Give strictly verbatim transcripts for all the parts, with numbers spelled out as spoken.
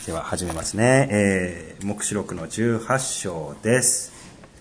では始めますね。えー、黙示録のじゅうはち章です。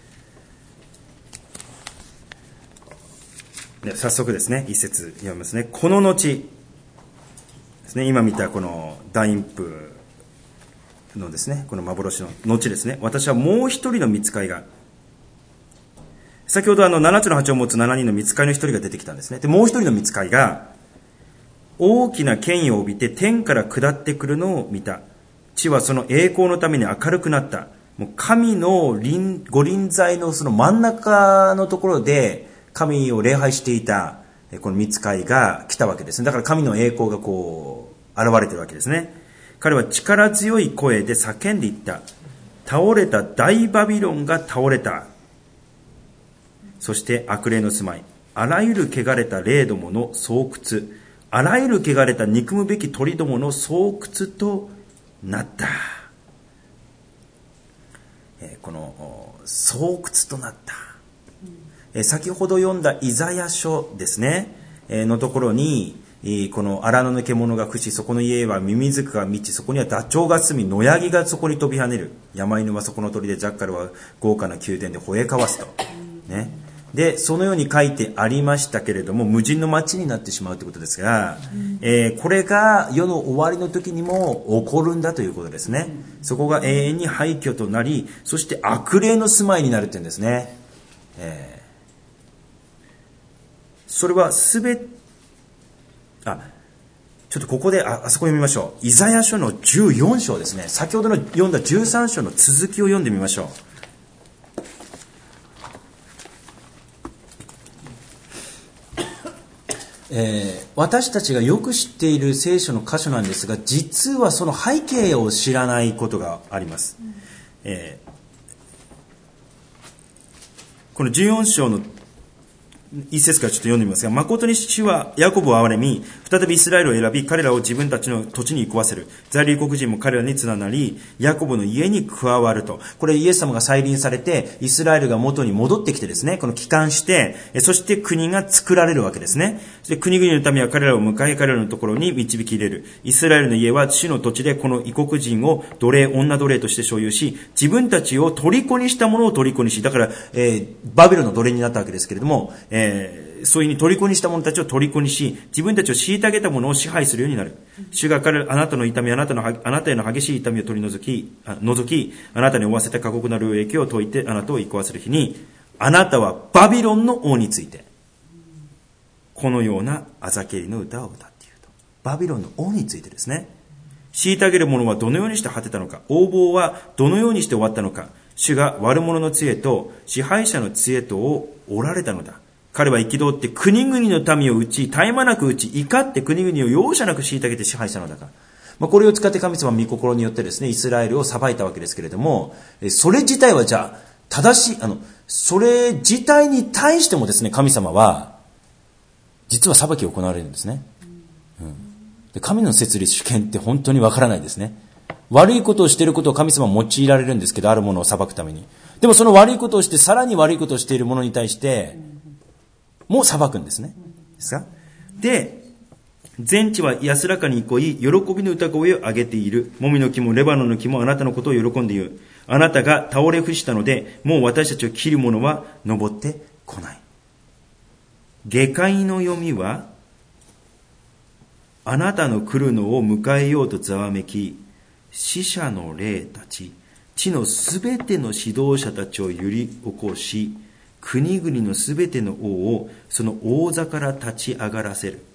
で早速ですね、一節読みますね。この後ですね、今見たこの大陰譜のですね、この幻の後ですね、私はもう一人の御使いが、先ほどあの七つの鉢を持つ七人の御使いの一人が出てきたんですね。でもう一人の御使いが大きな権威を帯びて天から下ってくるのを見た。地はその栄光のために明るくなった。もう神の臨御臨在のその真ん中のところで神を礼拝していたこの御使いが来たわけですね。だから神の栄光がこう現れてるわけですね。彼は力強い声で叫んでいった。倒れた大バビロンが倒れた。そして悪霊の住まい、あらゆる汚れた霊どもの巣窟、あらゆる汚れた憎むべき鳥どもの巣窟となった。えー、この巣窟となった、えー、先ほど読んだイザヤ書ですね、えー、のところに、えー、この荒野の獣が伏し、そこの家はミミズクが満ち、そこにはダチョウが住み、野ヤギがそこに飛び跳ねる。山犬はそこの鳥で、ジャッカルは豪華な宮殿で吠え交わすとね。でそのように書いてありましたけれども、無人の町になってしまうということですが、えー、これが世の終わりの時にも起こるんだということですね。そこが永遠に廃墟となり、そして悪霊の住まいになるっていうんですね。えー、それはすべあちょっとここで あ, あそこ読みましょう。イザヤ書のじゅうよん章ですね。先ほどの読んだじゅうさん章の続きを読んでみましょう。えー、私たちがよく知っている聖書の箇所なんですが、実はその背景を知らないことがあります。えー、このじゅうよん章の一節からちょっと読んでみますが、誠に主はヤコブを憐れみ、再びイスラエルを選び、彼らを自分たちの土地に食わせる。在留国人も彼らに連なり、ヤコブの家に加わると。これイエス様が再臨されて、イスラエルが元に戻ってきてですね、この帰還して、そして国が作られるわけですね。で、国々の民は彼らを迎え、彼らのところに導き入れる。イスラエルの家は主の土地でこの異国人を奴隷、女奴隷として所有し、自分たちを虜にしたものを虜にし、だから、えー、バビロンの奴隷になったわけですけれども、えー、そういうふうに虜にした者たちを虜にし、自分たちを虐げた者を支配するようになる。主が彼あなたの痛み、あなたのあなたへの激しい痛みを取り除き、あ除き、あなたに負わせた過酷な領域を解いて、あなたを壊する日に、あなたはバビロンの王について、このようなあざけりの歌を歌っていると。バビロンの王についてですね。虐げる者はどのようにして果てたのか、横暴はどのようにして終わったのか、主が悪者の知恵と支配者の知恵とをおられたのだ。彼は憤って国々の民を打ち、絶え間なく打ち、怒って国々を容赦なく虐げて支配したのだから。まあ、これを使って神様は御心によってですね、イスラエルを裁いたわけですけれども、それ自体はじゃあ、正しい、あの、それ自体に対してもですね、神様は、実は裁きを行われるんですね。うん、で神の設立主権って本当にわからないですね。悪いことをしていることを神様は用いられるんですけど、あるものを裁くために。でもその悪いことをして、さらに悪いことをしている者に対して、もう裁くんですね。ですか？で、全地は安らかに憩い、喜びの歌声を上げている。もみの木もレバノンの木もあなたのことを喜んでいる。あなたが倒れ伏したので、もう私たちを切る者は登ってこない。下界の読みは、あなたの来るのを迎えようとざわめき、死者の霊たち、地のすべての指導者たちを揺り起こし、国々のすべての王をその王座から立ち上がらせる。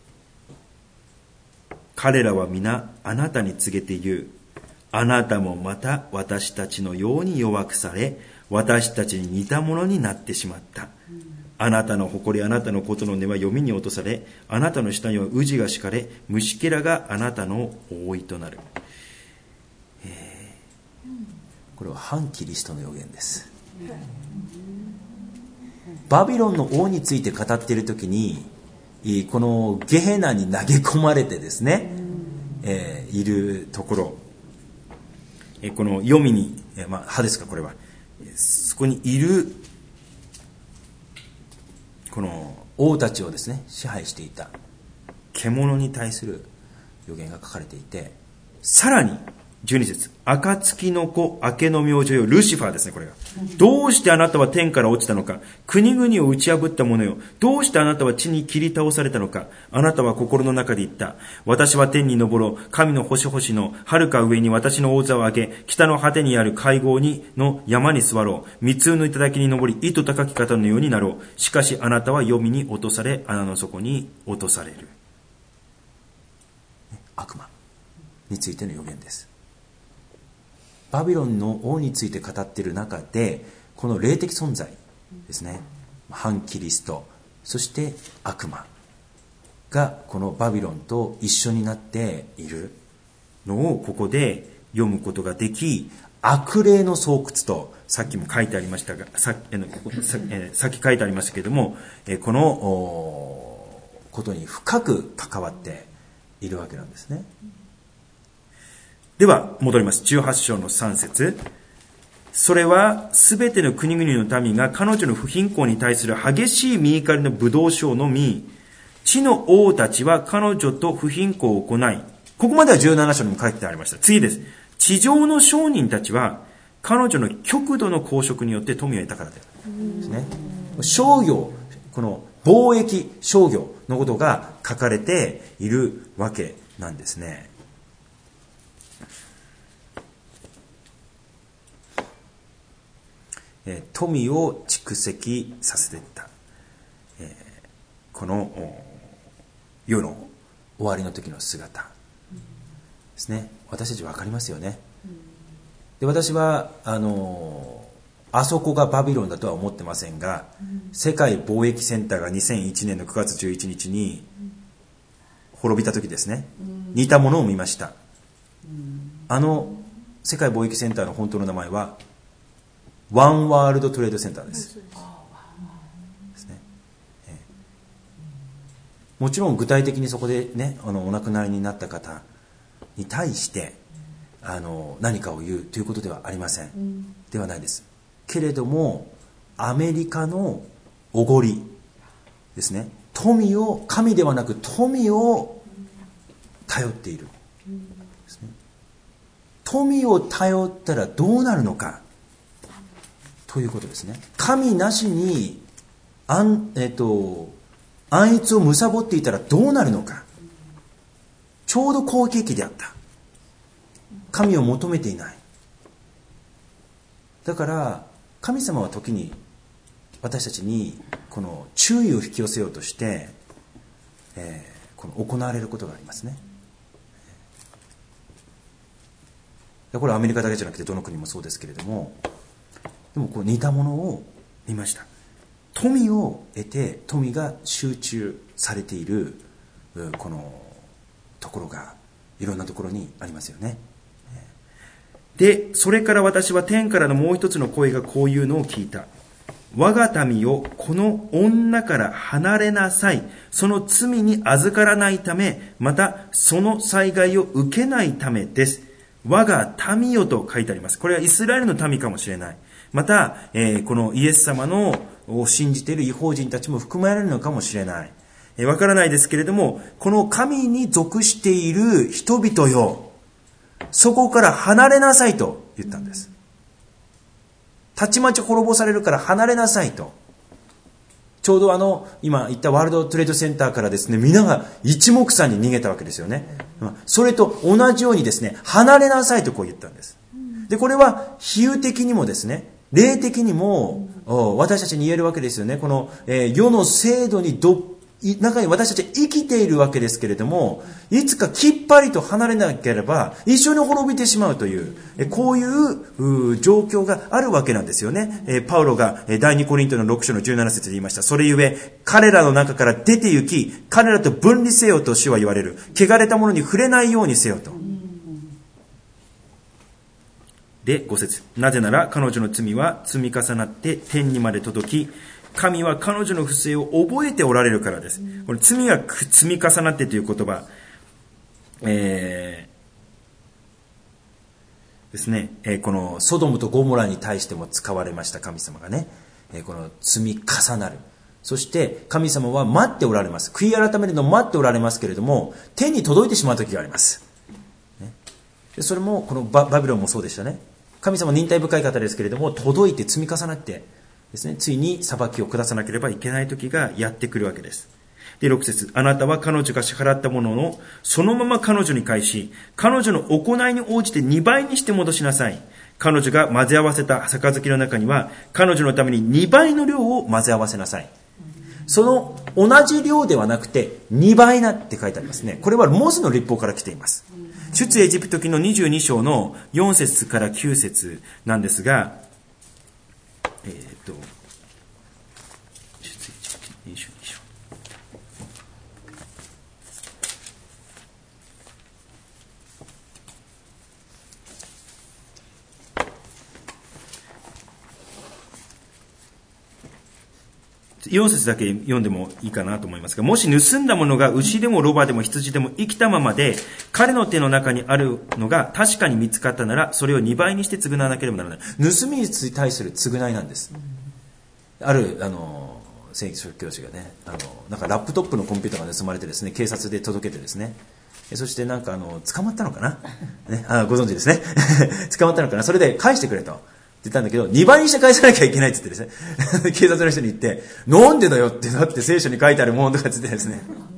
彼らは皆あなたに告げて言う。あなたもまた私たちのように弱くされ、私たちに似たものになってしまった。あなたの誇り、あなたのことの根は読みに落とされ、あなたの下には宇治が敷かれ、虫けらがあなたの覆いとなる。えー、これは反キリストの予言です。バビロンの王について語っているときに、このゲヘナに投げ込まれてですね、えー、いるところ、えー、この黄泉に、えーまあ、歯ですかこれは、そこにいるこの王たちをですね支配していた獣に対する予言が書かれていて、さらにじゅうに節、暁の子、明けの明星よ、ルシファーですね、これが。どうしてあなたは天から落ちたのか。国々を打ち破った者よ。どうしてあなたは地に切り倒されたのか。あなたは心の中で言った。私は天に昇ろう。神の星々の遥か上に私の王座を上げ、北の果てにある会合にの山に座ろう。三つの頂に登り、糸高き方のようになろう。しかしあなたは黄泉に落とされ、穴の底に落とされる。悪魔についての予言です。バビロンの王について語っている中で、この霊的存在ですね、反キリスト、そして悪魔がこのバビロンと一緒になっているのをここで読むことができ、悪霊の巣窟とさっきも書いてありましたが、さ, えのさ, えさっき書いてありましたけれども、えこのことに深く関わっているわけなんですね。では戻ります。じゅうはち章のさん節、それはすべての国々の民が彼女の不貧困に対する激しい見怒りのブドウ酒を飲み、地の王たちは彼女と不貧困を行い、ここまではじゅうなな章にも書いてありました。次です。地上の商人たちは彼女の極度の公職によって富を得たからであるですね。商業、この貿易商業のことが書かれているわけなんですね。富を蓄積させていった、えー、この世の終わりの時の姿ですね。私たち分かりますよね。で、私はあのあそこがバビロンだとは思ってませんが、世界貿易センターがにせんいちねんのくがつじゅういちにちに滅びた時ですね、似たものを見ました。あの世界貿易センターの本当の名前はワンワールドトレードセンターです。ですね。えー、もちろん具体的にそこでね、あのお亡くなりになった方に対してあの何かを言うということではありません。うん、ではないです。けれどもアメリカのおごりですね。富を、神ではなく富を頼っている。ですね。富を頼ったらどうなるのか。ということですね。神なしに安、えっと、安逸を貪っていたらどうなるのか。ちょうど好景気であった。神を求めていない。だから神様は時に私たちにこの注意を引き寄せようとして、えー、この行われることがありますね。これはアメリカだけじゃなくてどの国もそうですけれども、でもこう似たものを見ました。富を得て富が集中されているこのところがいろんなところにありますよね。で、それから私は天からのもう一つの声がこういうのを聞いた。我が民よ、この女から離れなさい。その罪に預からないため、またその災害を受けないためです。我が民よと書いてあります。これはイスラエルの民かもしれない。また、えー、このイエス様のを信じている異邦人たちも含まれるのかもしれない。えー、わからないですけれども、この神に属している人々よ、そこから離れなさいと言ったんです。たちまち滅ぼされるから離れなさいと。ちょうどあの今言ったワールドトレードセンターからですね、皆が一目散に逃げたわけですよね。それと同じようにですね、離れなさいとこう言ったんです。で、これは比喩的にもですね、霊的にも私たちに言えるわけですよね。この、えー、世の制度にど中に私たちは生きているわけですけれども、いつかきっぱりと離れなければ一緒に滅びてしまうという、こういう状況があるわけなんですよね。パウロが第二コリントのろく章のじゅうなな節で言いました。それゆえ彼らの中から出て行き、彼らと分離せよと主は言われる。汚れたものに触れないようにせよと。で、ご節。なぜなら彼女の罪は積み重なって天にまで届き、神は彼女の不正を覚えておられるからです。これ罪が積み重なってという言葉、えー、ですね、えー、このソドムとゴモラに対しても使われました。神様がね、えー、この積み重なる。そして神様は待っておられます。悔い改めるのを待っておられますけれども、天に届いてしまう時があります。ね、 それもこの バ, バビロンもそうでしたね。神様は忍耐深い方ですけれども、届いて積み重なってですね、ついに裁きを下さなければいけない時がやってくるわけです。で、ろく節、あなたは彼女が支払ったものをそのまま彼女に返し、彼女の行いに応じてにばいにして戻しなさい。彼女が混ぜ合わせた杯の中には、彼女のためににばいの量を混ぜ合わせなさい。その同じ量ではなくてにばいなって書いてありますね。これはモーセの律法から来ています。出エジプト記のにじゅうに章のよん節からきゅう節なんですが、えー、と出エジプトにじゅうに章、よん節だけ読んでもいいかなと思いますが、もし盗んだものが牛でもロバでも羊でも生きたままで彼の手の中にあるのが確かに見つかったなら、それをにばいにして償わなければならない。盗みに対する償いなんです。あるあの聖書教師がね、あのなんかラップトップのコンピューターが盗まれてですね、警察で届けてですね、そしてなんかあの捕まったのかな、ね、あご存知ですね捕まったのかな、それで返してくれとって言ったんだけど、にばいにして返さなきゃいけないって言ってですね警察の人に言って、なんでだよって、だって聖書に書いてあるものとかって言ってですね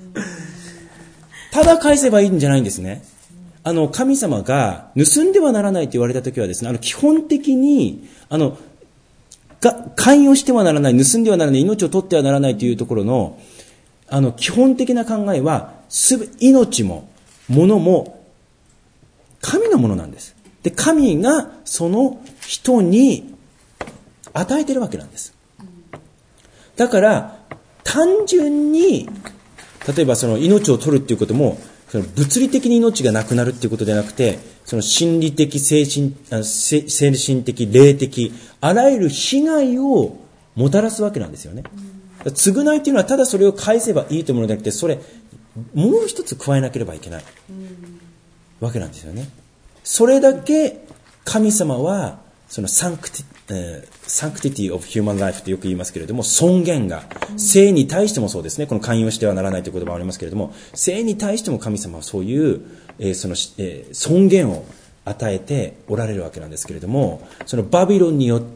ただ返せばいいんじゃないんですね。あの神様が盗んではならないと言われたときはですね、あの基本的にあのが関与してはならない、盗んではならない、命を取ってはならないというところのあの基本的な考えは、すべ命も物も神のものなんです。で、神がその人に与えているわけなんです。だから単純に例えばその命を取るっていうことも、その物理的に命がなくなるっていうことではなくて、その心理的、精神、精神的、霊的、あらゆる被害をもたらすわけなんですよね。償いっていうのはただそれを返せばいいというものではなくて、それもう一つ加えなければいけないわけなんですよね。それだけ神様はそのサンクティ、えー、サンクティティオブヒューマンライフとよく言いますけれども、尊厳が、性に対してもそうですね、この寛容してはならないという言葉がありますけれども、性に対しても神様はそういう、えーそのえー、尊厳を与えておられるわけなんですけれども、そのバビロンによって、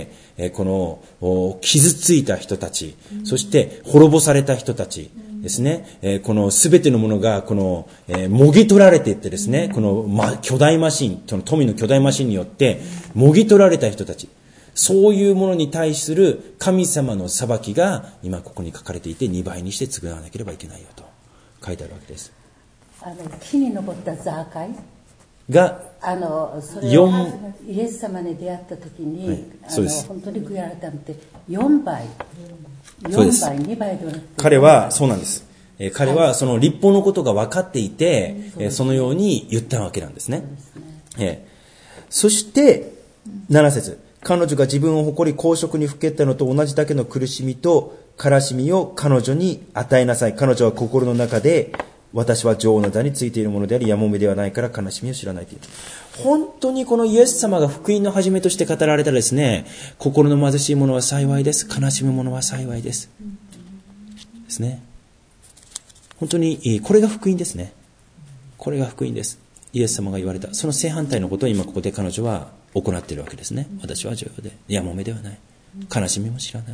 えー、この傷ついた人たち、そして滅ぼされた人たちですね、えー、このすべてのものがこの、えー、もぎ取られていってですね、この、ま、巨大マシン、その富の巨大マシンによってもぎ取られた人たち、そういうものに対する神様の裁きが今ここに書かれていて、にばいにして償わなければいけないよと書いてあるわけです。 あの木に登ったザーカイがあのそれをイエス様に出会った時に、はい、あの本当に悔い改めてよんばい、よんばい、にばいではなくて、 彼はそうなんです、えー、彼はその律法のことが分かっていて、はい、えー、そのように言ったわけなんですね。そうですね、えー、そしてなな節、彼女が自分を誇り公職にふけったのと同じだけの苦しみと悲しみを彼女に与えなさい。彼女は心の中で、私は女王の座についているものであり、やもめではないから悲しみを知らないという。本当にこのイエス様が福音の始めとして語られたらですね、心の貧しい者は幸いです、悲しむ者は幸いですですね。本当にこれが福音ですね。これが福音です。イエス様が言われたその正反対のことを今ここで彼女は行っているわけですね。私は女王で、やもめではない、悲しみも知らない。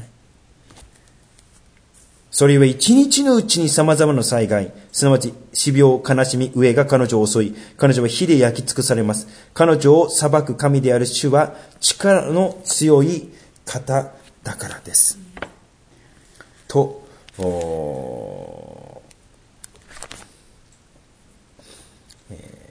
それゆえ一日のうちに様々な災害、すなわち死病、悲しみ、飢えが彼女を襲い、彼女は火で焼き尽くされます。彼女を裁く神である主は力の強い方だからです。と、え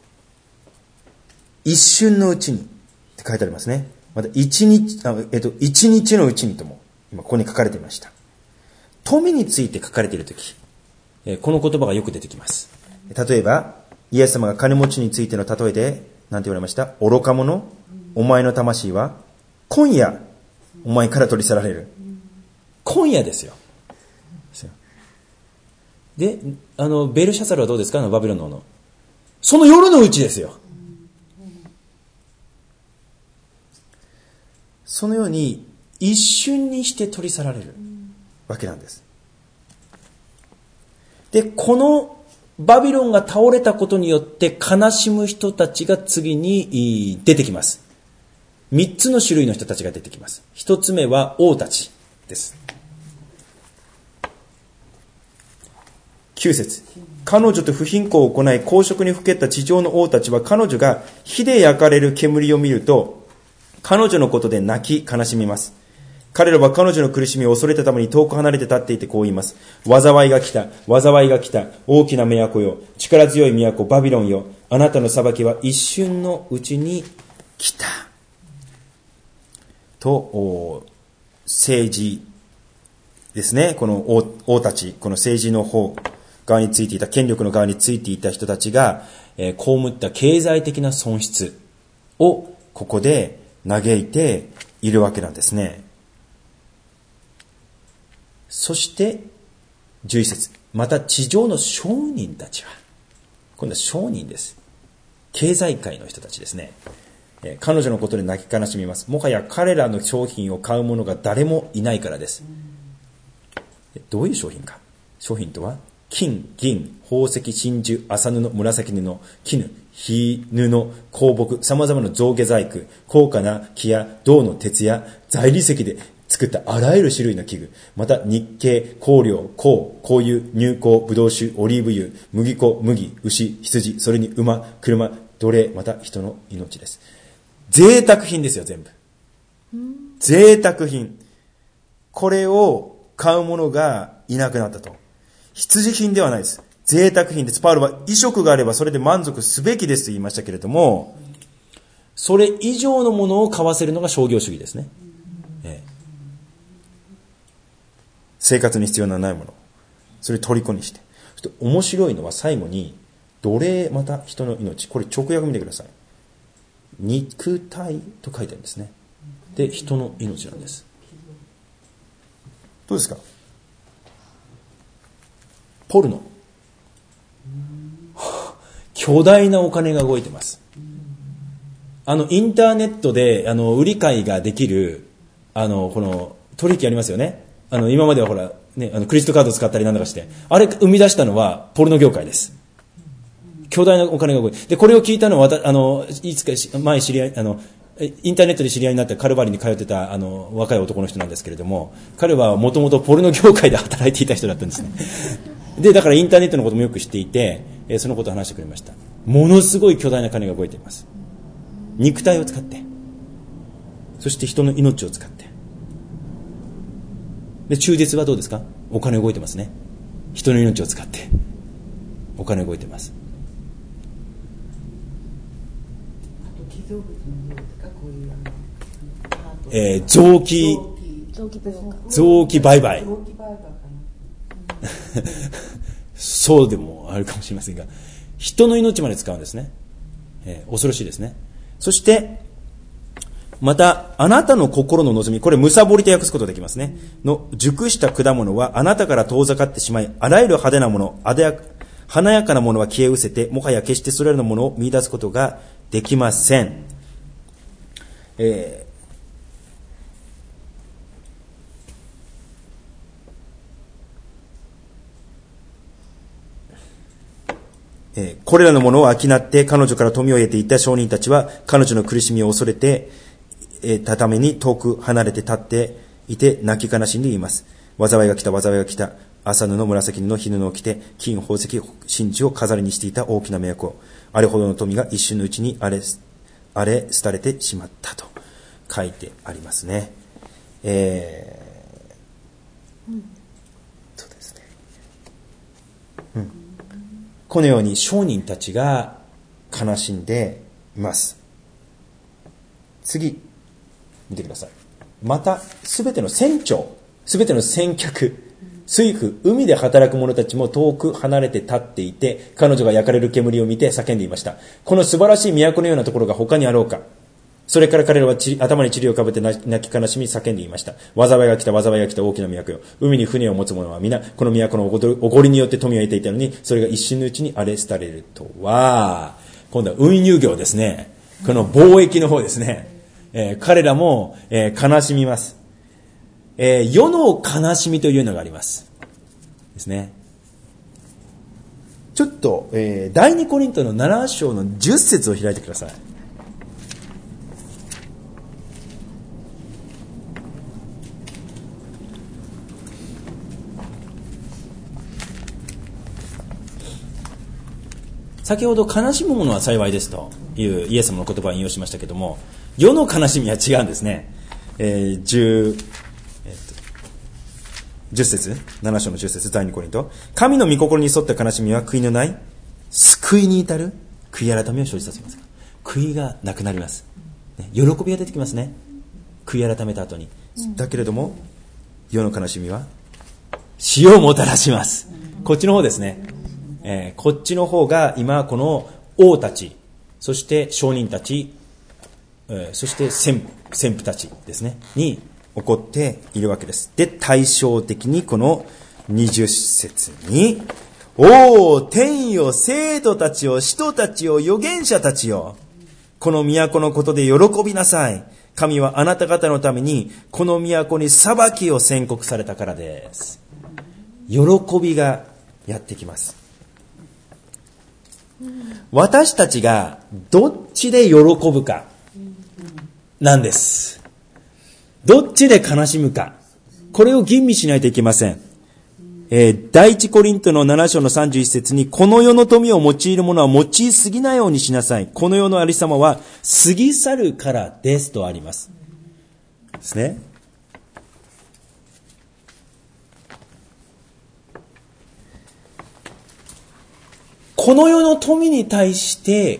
ー、一瞬のうちにって書いてありますね。また一日、あ、えっと、一日のうちにとも今ここに書かれていました。富について書かれているとき、この言葉がよく出てきます。例えば、イエス様が金持ちについての例えで、何て言われました？愚か者、お前の魂は、今夜、お前から取り去られる。今夜ですよ。で、あの、ベルシャサルはどうですか？あの、バビロンの王の。その夜のうちですよ。そのように、一瞬にして取り去られるわけなんです。で、このバビロンが倒れたことによって悲しむ人たちが次に出てきます。三つの種類の人たちが出てきます。一つ目は王たちです。九節。彼女と不貧困を行い公職にふけった地上の王たちは、彼女が火で焼かれる煙を見ると彼女のことで泣き悲しみます。彼らは彼女の苦しみを恐れたために遠く離れて立っていてこう言います。災いが来た、災いが来た、大きな都よ、力強い都バビロンよ、あなたの裁きは一瞬のうちに来た。と、政治ですね。この 王, 王たち、この政治の方側についていた、権力の側についていた人たちが、えー、被った経済的な損失をここで嘆いているわけなんですね。そしてじゅういち節。また地上の商人たちは、今度は商人です。経済界の人たちですね。えー、彼女のことで泣き悲しみます。もはや彼らの商品を買う者が誰もいないからです。どういう商品か。商品とは金、銀、宝石、真珠、麻布、紫布、絹、緋布、香木、様々な象牙細工、高価な木や銅の鉄や材理石で作ったあらゆる種類の器具、また日系、香料、香、香油、乳香、ブドウ酒、オリーブ油、麦粉、麦、牛、羊、それに馬、車、奴隷、また人の命です。贅沢品ですよ、全部。贅沢品。これを買う者がいなくなったと。必需品ではないです。贅沢品です。パウロは衣食があればそれで満足すべきですと言いましたけれども、それ以上のものを買わせるのが商業主義ですね。ええ、生活に必要なないもの、それを虜にして。そして面白いのは最後に奴隷また人の命、これ直訳見てください。肉体と書いてあるんですね。で、人の命なんです。どうですか？ポルノ。巨大なお金が動いてます。あの、インターネットで、あの、売り買いができる、あの、この、取引ありますよね。あの、今まではほら、ね、あの、クレジットカード使ったりなんだかして、あれ、生み出したのは、ポルノ業界です。巨大なお金が動いて。で、これを聞いたのは、あの、いつか前知り合い、あの、インターネットで知り合いになったカルバリに通ってたあの若い男の人なんですけれども、彼はもともとポルノ業界で働いていた人だったんですね。で、だからインターネットのこともよく知っていて、えー、そのことを話してくれました。ものすごい巨大な金が動いています。肉体を使って、そして人の命を使って。で、中絶はどうですか？お金動いてますね。人の命を使ってお金動いてます。えー、臓器臓器売買そうでもあるかもしれませんが、人の命まで使うんですね。えー、恐ろしいですね。そしてまた、あなたの心の望み、これむさぼりと訳すことができますね。の熟した果物はあなたから遠ざかってしまい、あらゆる派手なもの、あでや華やかなものは消え失せて、もはや決してそれらのものを見出すことができません。えーえー、これらのものを商って彼女から富を得ていた商人たちは彼女の苦しみを恐れて、えー、たために遠く離れて立っていて泣き悲しんでいます。災いが来た、災いが来た。麻布、紫布、緋布を着て金、宝石、真珠を飾りにしていた大きな都。あれほどの富が一瞬のうちに荒れ、荒れ廃れてしまったと書いてありますね。えー、うん、そうですね。うん。このように商人たちが悲しんでいます。次、見てください。また、すべての船長、すべての船客、水夫、海で働く者たちも遠く離れて立っていて、彼女が焼かれる煙を見て叫んでいました。この素晴らしい都のようなところが他にあろうか。それから彼らは頭に塵をかぶって泣き悲しみ叫んでいました。災いが来た、災いが来た大きな都よ。海に船を持つ者は皆、この都のおごりによって富を得ていたのに、それが一瞬のうちに荒れ廃れるとは、今度は運輸業ですね。この貿易の方ですね。えー、彼らも、えー、悲しみます。えー、世の悲しみというのがあります。ですね。 ちょっと、えー、第二コリントのなな章のじゅっ節を開いてください。先ほど悲しむ者は幸いですというイエス様の言葉を引用しましたけども、世の悲しみは違うんですね。えー、10、えー、とじゅっ節、なな章のじゅっ節、第二コリント。神の御心に沿った悲しみは悔いのない救いに至る悔い改めを生じさせます。悔いがなくなります、ね、喜びが出てきますね、悔い改めた後に。だけれども世の悲しみは死をもたらします。こっちの方ですね、えー、こっちの方が今この王たち、そして商人たち、えー、そして先先父たちですねに起こっているわけです。で、対照的にこのにじゅっ節に、おお天よ、生徒たちよ、使徒たちよ、預言者たちよ、この都のことで喜びなさい。神はあなた方のためにこの都に裁きを宣告されたからです。喜びがやってきます。私たちがどっちで喜ぶかなんです。どっちで悲しむか、これを吟味しないといけません。えー、第一コリントのなな章のさんじゅういち節に、この世の富を用いる者は用いすぎないようにしなさい。この世のありさまは過ぎ去るからですとあります。ですね。この世の富に対して、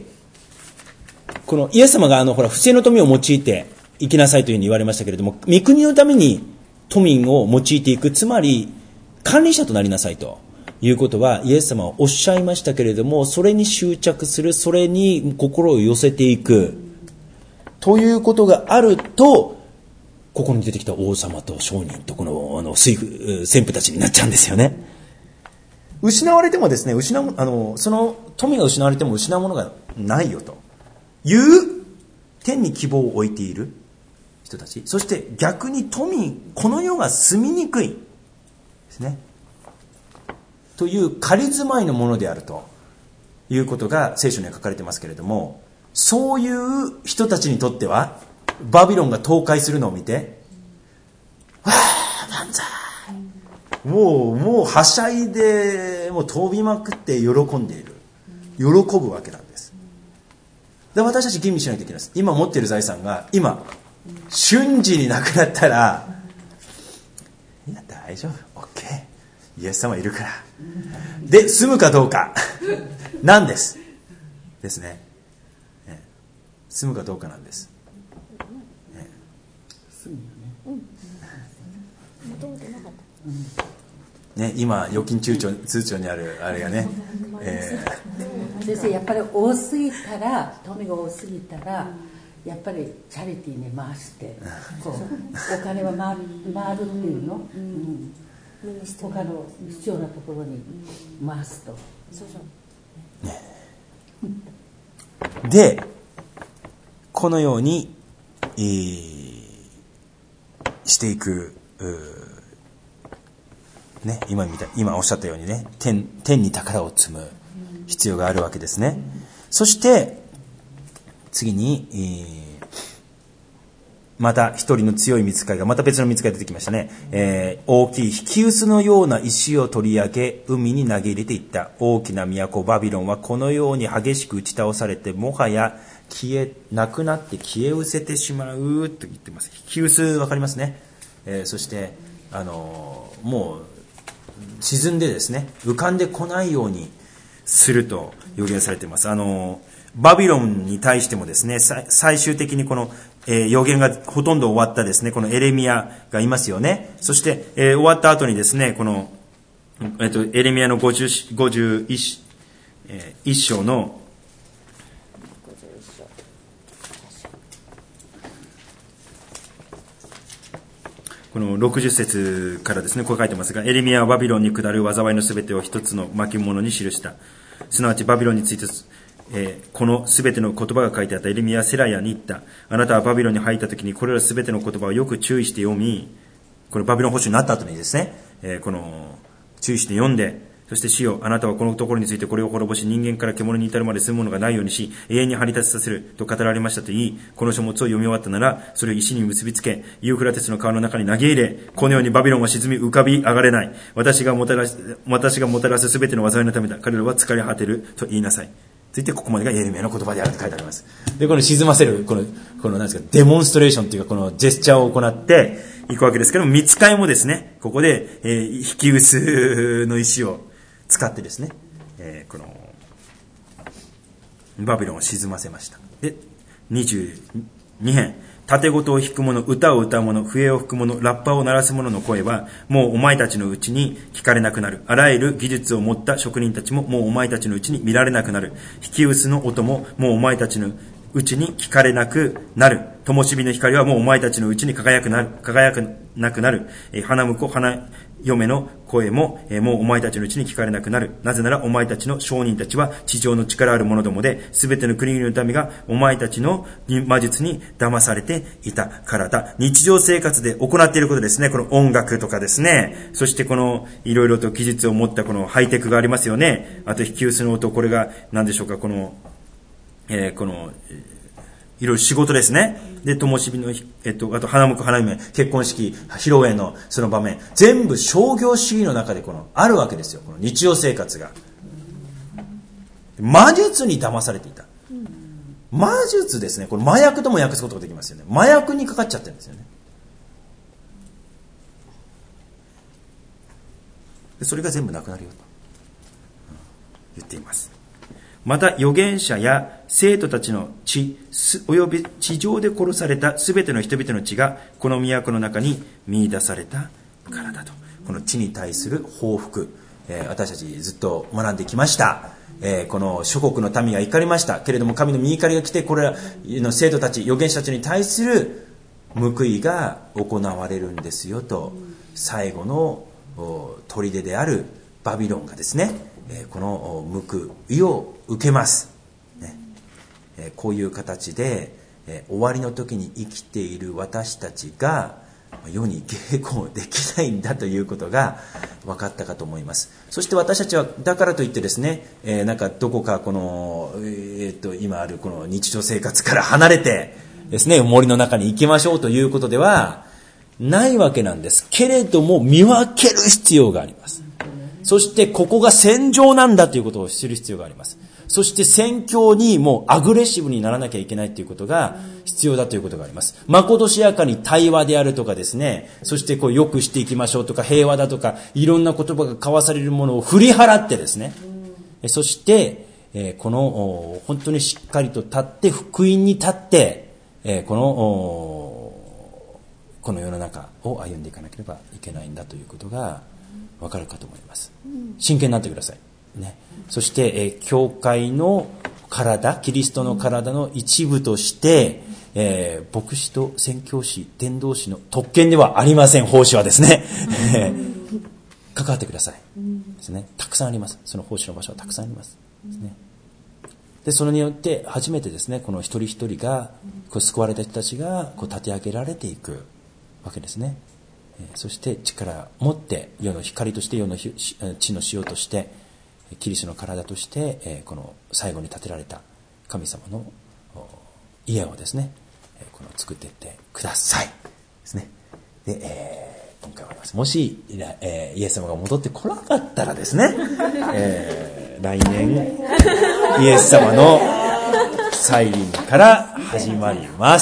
このイエス様があのほら不正の富を用いて生きなさいというふうに言われましたけれども、御国のために都民を用いていく、つまり管理者となりなさいということはイエス様はおっしゃいましたけれども、それに執着する、それに心を寄せていくということがあると、ここに出てきた王様と商人とこのあの先父たちになっちゃうんですよね。失われてもですね、失うあのその富が失われても失うものがないよという天に希望を置いている人たち、そして逆に富、この世が住みにくいですねという仮住まいのものであるということが聖書には書かれてますけれども、そういう人たちにとってはバビロンが倒壊するのを見て、わー万歳、もうもうはしゃいでもう飛びまくって喜んでいる、喜ぶわけなんです。で、私たち吟味しないといけないです。今持っている財産が今瞬時になくなったら、いや大丈夫、 OK、 イエス様いるからで済むかどうかなんですですね、ね、済むかどうかなんです、ね、ね、今預金通帳、通帳にあるあれがね、えー、先生やっぱり多すぎたら、富が多すぎたらやっぱりチャリティーに回してこうお金は回る、回るっていうの、うん、他の必要なところに回すと、 ね、でこのように、えー、していく、ね、今みたい、今おっしゃったようにね、天、天に宝を積む必要があるわけですね。そして次に、えー、また一人の強い御使いが、また別の御使いが出てきましたね。えー、大きい引き臼のような石を取り上げ海に投げ入れていった。大きな都バビロンはこのように激しく打ち倒されて、もはや消えなくなって消え失せてしまうと言ってます。引き臼わかりますね。えー、そしてあのー、もう沈んでですね、浮かんでこないようにすると予言されています。あのバビロンに対してもですね、最終的にこの、えー、予言がほとんど終わったですね、このエレミヤがいますよね。そして、えー、終わった後にですね、この、えー、とエレミヤのごじゅう、ごじゅういち、えー、いっ章のこのろくじゅっ節からですね、こう書いてますが、エレミヤはバビロンに下る災いのすべてを一つの巻物に記した。すなわちバビロンについて、えー、このすべての言葉が書いてあった。エレミヤはセラヤに言った。あなたはバビロンに入った時にこれらすべての言葉をよく注意して読み、これバビロン捕囚になった後にですね、えー、この注意して読んで、 そして主よ、あなたはこのところについてこれを滅ぼし、人間から獣に至るまで住むものがないようにし、永遠に張り立てさせると語られましたと言い、この書物を読み終わったなら、それを石に結びつけ、ユーフラテスの川の中に投げ入れ、このようにバビロンは沈み浮かび上がれない。私がもたらし、私がもたらすすべての災いのためだ。彼らは疲れ果てると言いなさい。ついてここまでがエレミヤの言葉であると書いてあります。で、この沈ませる、この、この何ですか、デモンストレーションというか、このジェスチャーを行っていくわけですけども、見つかいもですね、ここで、えー、引き薄の石を使ってですね、えー、この、バビロンを沈ませました。で、にじゅうに編。盾事を弾く者、歌を歌う者、笛を吹く者、ラッパを鳴らす者の声は、もうお前たちのうちに聞かれなくなる。あらゆる技術を持った職人たちも、もうお前たちのうちに見られなくなる。引き薄の音も、もうお前たちのうちに聞かれなくなる。灯火の光はもうお前たちのうちに輝くなる、輝くなくなる。えー、花婿、花嫁の声も、えー、もうお前たちのうちに聞かれなくなる。なぜならお前たちの商人たちは地上の力ある者どもで、すべての国々の民がお前たちの魔術に騙されていたからだ。日常生活で行っていることですね。この音楽とかですね。そしてこのいろいろと技術を持ったこのハイテクがありますよね。あと引き薄の音、これが何でしょうか、この、えー、この、いろいろ仕事ですね。で、灯火の、えっと、あと、花婿、花嫁、結婚式、披露宴のその場面。全部商業主義の中でこの、あるわけですよ。この日常生活が。魔術に騙されていた。魔術ですね。これ麻薬とも訳すことができますよね。麻薬にかかっちゃってるんですよね。でそれが全部なくなるよと、言っています。また預言者や生徒たちの血および地上で殺されたすべての人々の血がこの都の中に見出されたからだと。この血に対する報復、えー、私たちずっと学んできました。えー、この諸国の民が怒りましたけれども、神の御怒りが来て、これらの生徒たち預言者たちに対する報いが行われるんですよと、最後の砦であるバビロンがですね、この報いを受けます、ね、こういう形で終わりの時に生きている私たちが世に迎合できないんだということが分かったかと思います。そして私たちはだからといってですね、えー、なんかどこかこの、えー、っと今あるこの日常生活から離れてですね、森の中に行きましょうということではないわけなんですけれども、見分ける必要があります。そしてここが戦場なんだということを知る必要があります。そして戦況にもうアグレッシブにならなきゃいけないということが必要だということがあります。まことしやかに対話であるとかですね、そしてこう良くしていきましょうとか平和だとかいろんな言葉が交わされるものを振り払ってですね、そしてこの本当にしっかりと立って福音に立ってこのこの世の中を歩んでいかなければいけないんだということがわかるかと思います。真剣になってください、ね、そして、えー、教会の体、キリストの体の一部として、えー、牧師と宣教師、伝道師の特権ではありません。奉仕はですね関わってくださいですね。たくさんあります。その奉仕の場所はたくさんありますですね。でそれによって初めてですね、この一人一人がこう救われた人たちがこう立て上げられていくわけですね。そして力を持って世の光として世の地の塩としてキリストの体としてこの最後に建てられた神様の家をですね、この作っていってくださいですね。で、えー、今回はあります。もし、えー、イエス様が戻ってこなかったらですね、えー、来年イエス様の再臨から始まります。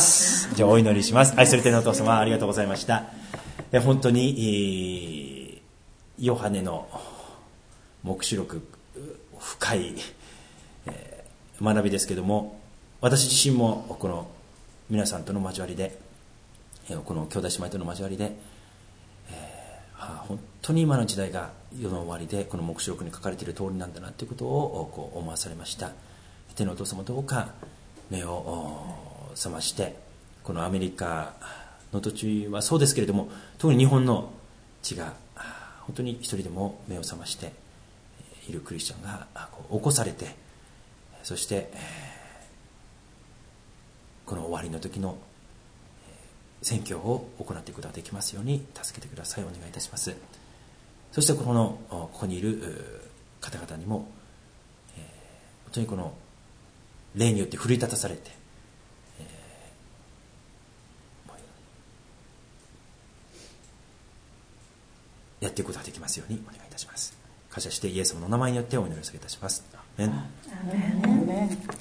じゃあお祈りします。愛する天のお父様、ありがとうございました。本当にヨハネの黙示録深い学びですけども、私自身もこの皆さんとの交わりで、この兄弟姉妹との交わりで、えー、本当に今の時代が世の終わりでこの黙示録に書かれている通りなんだなということをこう思わされました。天のお父様、どうか目を覚まして、このアメリカの途中はそうですけれども、特に日本の地が本当に一人でも目を覚ましているクリスチャンが起こされて、そしてこの終わりの時の宣教を行っていくことができますように助けてください。お願いいたします。そしてこのここにいる方々にも、えー、本当にこの霊によって奮い立たされて、えー、やっていくことができますようにお願いいたします。感謝してイエス様のお名前によってお祈りを下げいたします。アーメン。